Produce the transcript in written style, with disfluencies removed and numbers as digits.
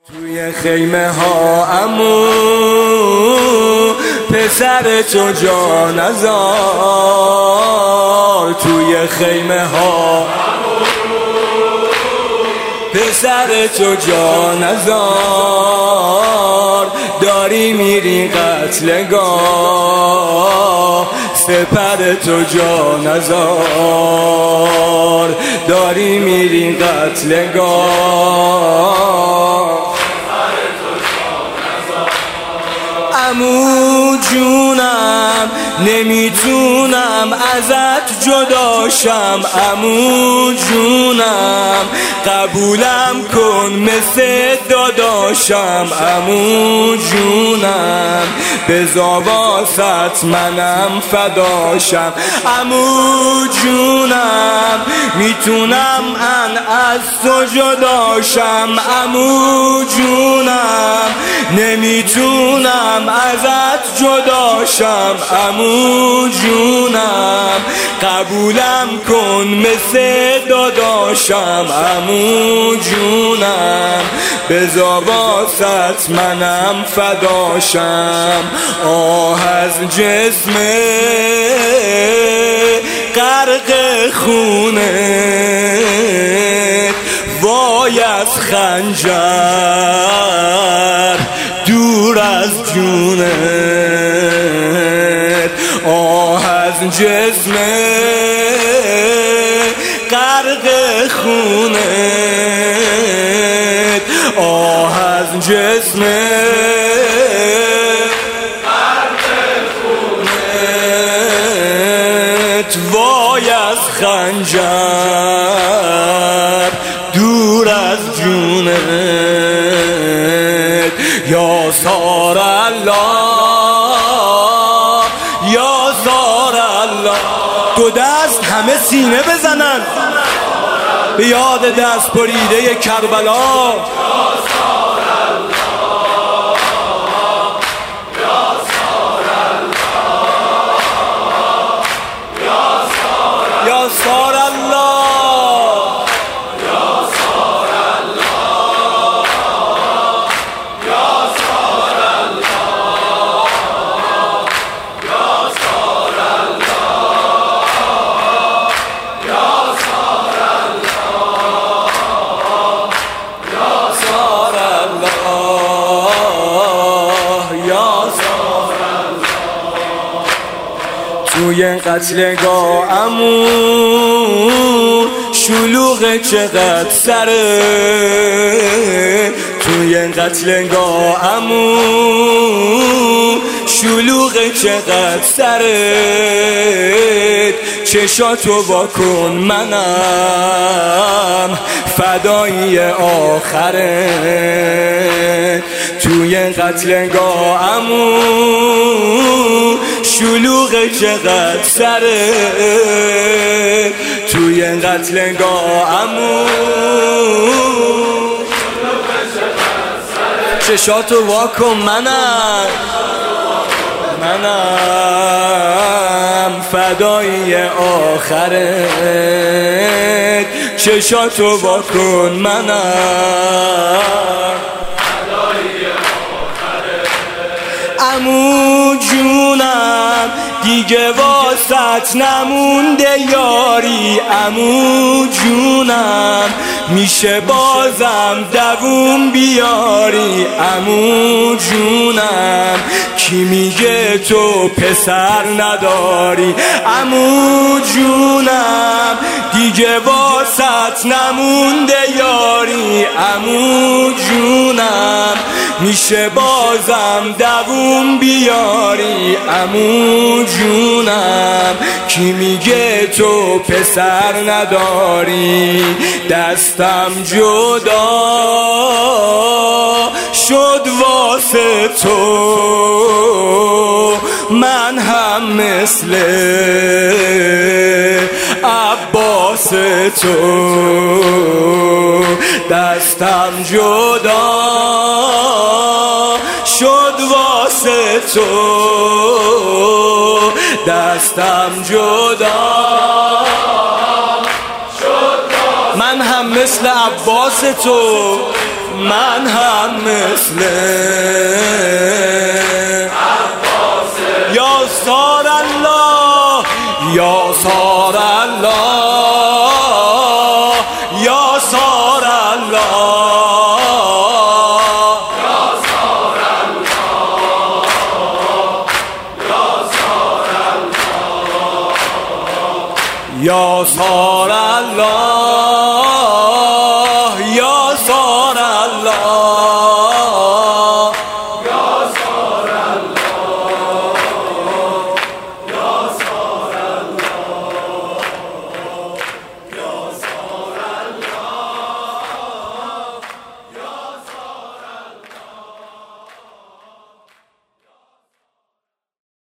توی خیمه ها عمو پسر تو جا نزار، توی خیمه ها پسر تو جا نزار، داری میری قتلگاه سپر تو جا نزار، داری میری قتلگاه. عمو جونم نمیتونم ازت جداشم، عمو جونم قبولم کن مثل داداشم، عمو جونم بذار واسط منم فداشم، عمو جونم میتونم از تو جداشم، عمو جونم نمیتونم ازت جداشم، عمو جونم قبولم کن مثل داداشم، عمو جونم بذار واسط منم فداشم. آه از جسم غرق خونه، وای از خنجر دور از جونت، آه از جسم غرق خونت، آه از جسم غرق خونت، وای از خنجر دور از جونت. یا سار الله، یا سار الله، دو دست همه سینه بزنن به یاد دست بریده کربلا. یا سار الله، توی قتلگاه عمو شلوغ چقدر سره، توی قتلگاه عمو شلوغ چقدر سره، چشاتو واکن منم فدایی آخره. توی قتلگاه عمو شلوغ چقدر سره، توی قتلگاه عمو چشاتو واکن منم فدایی آخرت، چشاتو واکن منم فدایی آخرت. عمو جونم دیگه واسط نمونده یاری، عمو جونم میشه بازم دووم بیاری، عمو جونم کی میگه تو پسر نداری، عمو جونم دیگه واسط نمونده یاری، عمو جونم میشه بازم دووم بیاری، عمو جونم کی میگه تو پسر نداری. دستم جدا شد واسه تو، من هم مثل عباس تو، دستم جدا شد واسه تو، دستم جدا شد، من هم مثل عباس تو، من هم مثل یا سار الله یا سار الله یا سار الله یا سار الله